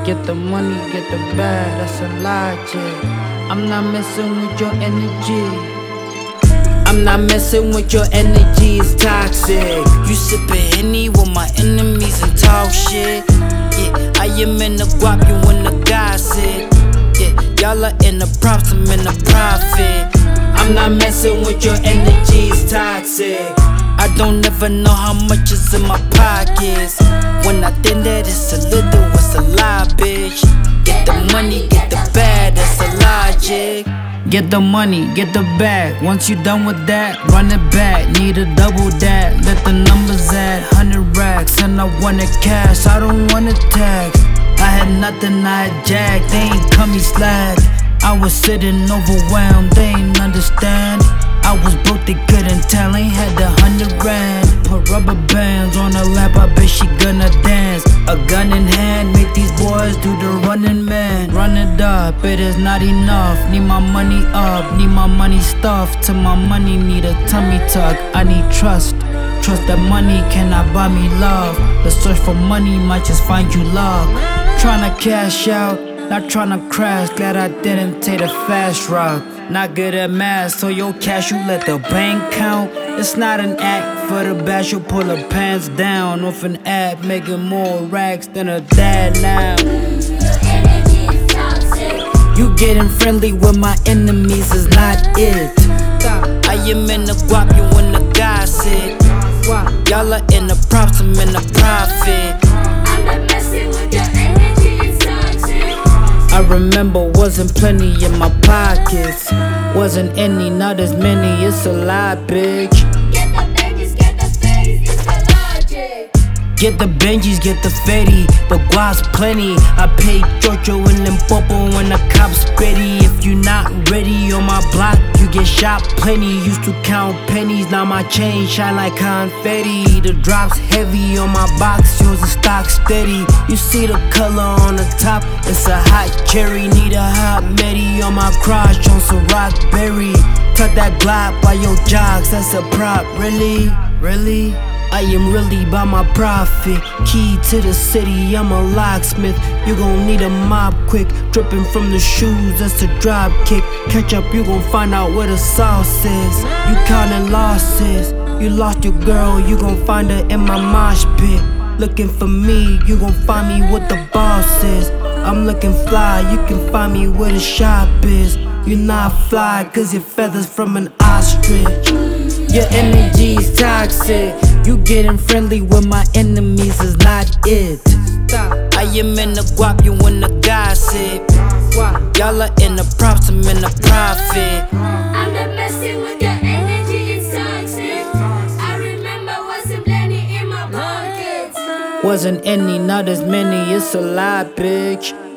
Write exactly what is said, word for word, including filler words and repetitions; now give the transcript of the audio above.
Get the money, get the bag, that's a logic. I'm not messing with your energy. I'm not messing with your energy, it's toxic. You sippin' Henny with my enemies and talk shit. Yeah, I am in the guap, you in the gossip. Yeah, y'all are in the props, I'm in the profit. I'm not messing with your energy, it's toxic. I don't ever know how much is in my pockets. When I think that it's a little, it's a lot, bitch. Get the money, get the bag, that's the logic. Get the money, get the bag. Once you done with that, run it back. Need a double that, let the numbers add. Hundred racks, and I want it cash, I don't want it tax. I had nothing, I had jack, they ain't cut me slack. I was sitting overwhelmed, they ain't understand. I was broke, they couldn't tell, ain't had the hundred rand. Put rubber bands on her lap, I bet she gonna dance. A gun in hand, make these boys do the running man. Run it up, it is not enough. Need my money up, need my money stuffed. Till my money need a tummy tuck. I need trust, trust that money cannot buy me love. The search for money might just find you luck. Tryna cash out, not tryna crash. Glad I didn't take the fast route. Not good at math, so your cash you let the bank count. It's not an act for the bash, you pull her pants down. Off an app, making more racks than a dad now. You getting friendly with my enemies is not it. I am in the guap, you in the gossip. Y'all are in the props, I'm in the profit. I'm not messing with your energy, it's toxic. I remember wasn't plenty in my pockets. Wasn't any, not as many, it's a lot, bitch. Get the Benjis, get the Fetties, it's the logic. Get the Benjis, get the Fetty, the guap's plenty. I paid Jojo and Limpopo when the cops spitty. If you not ready on my block, you get shot plenty. Used to count pennies, now my chain shine like confetti. The drop's heavy on my box, yours is stock steady. You see the color on the top, it's a hot cherry. Need a hot Medi on my crotch on some rockberry. Tuck that Glock by your jogs, that's a prop, really, really? I am really by my profit. Key to the city, I'm a locksmith. You gon' need a mop quick. Dripping from the shoes, that's a drop kick. Catch up, you gon' find out where the sauce is. You counting losses. You lost your girl, you gon' find her in my mosh pit. Looking for me, you gon' find me with the bosses. I'm looking fly, you can find me where the shop is. You not fly, cause your feathers from an ostrich. Your energy's toxic. You getting friendly with my enemies is not it. I am in the guap, you in the gossip. Y'all are in the props, I'm in the profit. I'm not messing with your energy, it's toxic. I remember wasn't plenty in my pockets. Wasn't any, not as many, it's a lot, bitch.